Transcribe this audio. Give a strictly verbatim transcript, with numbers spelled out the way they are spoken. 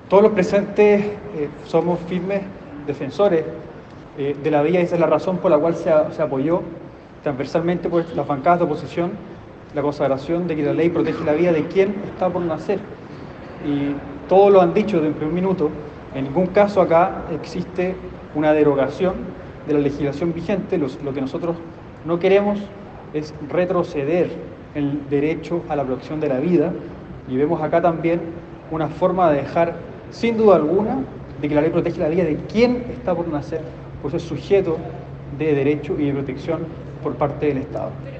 Todos los presentes eh, somos firmes defensores eh, de la vida, y esa es la razón por la cual se, a, se apoyó transversalmente por las bancadas de oposición la consagración de que la ley protege la vida de quien está por nacer. Y todos lo han dicho desde un primer minuto, en ningún caso acá existe una derogación de la legislación vigente. Los, lo que nosotros no queremos es retroceder el derecho a la protección de la vida, y vemos acá también una forma de dejar, sin duda alguna, de que la ley protege la vida de quien está por nacer, pues es sujeto de derecho y de protección por parte del Estado.